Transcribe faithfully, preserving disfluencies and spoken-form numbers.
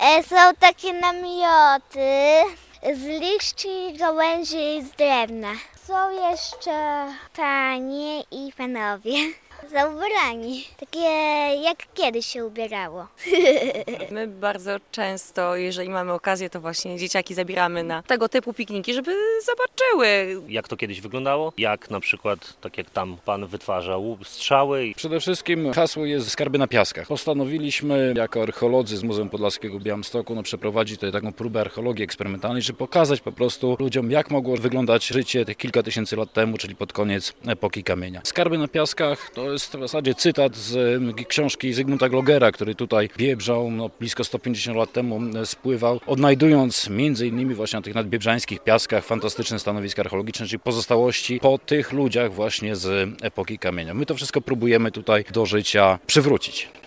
E, Są takie namioty z liści, gałęzi i z drewna. Są jeszcze panie i panowie. Są ubrani. Takie jak kiedyś się ubierało. My bardzo często, jeżeli mamy okazję, to właśnie dzieciaki zabieramy na tego typu pikniki, żeby zobaczyły. Jak to kiedyś wyglądało? Jak na przykład, tak jak tam pan wytwarzał, strzały? Przede wszystkim hasło jest skarby na piaskach. Postanowiliśmy jako archeolodzy z Muzeum Podlaskiego w Białymstoku no, przeprowadzić tutaj taką próbę archeologii eksperymentalnej, żeby pokazać po prostu ludziom, jak mogło wyglądać życie tych kilka tysięcy lat temu, czyli pod koniec epoki kamienia. Skarby na piaskach to jest w zasadzie cytat z książki Zygmunta Glogera, który tutaj Biebrzą no, blisko sto pięćdziesiąt lat temu spływał, odnajdując między innymi właśnie na tych nadbiebrzańskich piaskach fantastyczne stanowiska archeologiczne, czyli pozostałości po tych ludziach właśnie z epoki kamienia. My to wszystko próbujemy tutaj do życia przywrócić.